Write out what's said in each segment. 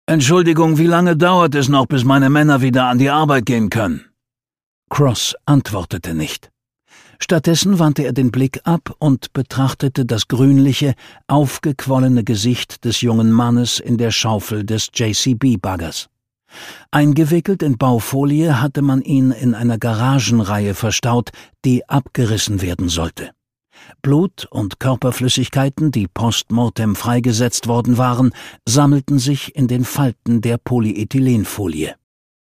»Entschuldigung, wie lange dauert es noch, bis meine Männer wieder an die Arbeit gehen können?« Cross antwortete nicht. Stattdessen wandte er den Blick ab und betrachtete das grünliche, aufgequollene Gesicht des jungen Mannes in der Schaufel des JCB-Baggers. Eingewickelt in Baufolie hatte man ihn in einer Garagenreihe verstaut, die abgerissen werden sollte. Blut und Körperflüssigkeiten, die postmortem freigesetzt worden waren, sammelten sich in den Falten der Polyethylenfolie.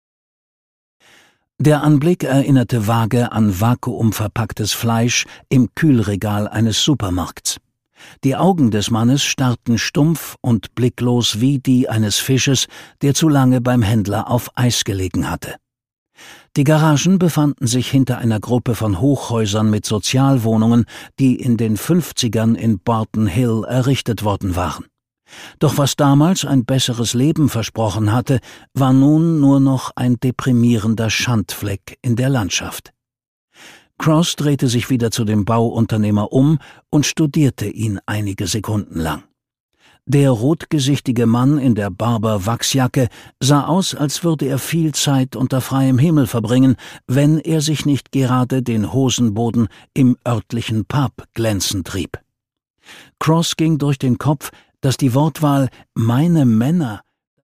Der Anblick erinnerte vage an vakuumverpacktes Fleisch im Kühlregal eines Supermarkts. Die Augen des Mannes starrten stumpf und blicklos wie die eines Fisches, der zu lange beim Händler auf Eis gelegen hatte. Die Garagen befanden sich hinter einer Gruppe von Hochhäusern mit Sozialwohnungen, die in den 50ern in Barton Hill errichtet worden waren. Doch was damals ein besseres Leben versprochen hatte, war nun nur noch ein deprimierender Schandfleck in der Landschaft. Cross drehte sich wieder zu dem Bauunternehmer um und studierte ihn einige Sekunden lang. Der rotgesichtige Mann in der Barber-Wachsjacke sah aus, als würde er viel Zeit unter freiem Himmel verbringen, wenn er sich nicht gerade den Hosenboden im örtlichen Pub glänzend trieb. Cross ging durch den Kopf, dass die Wortwahl »meine Männer«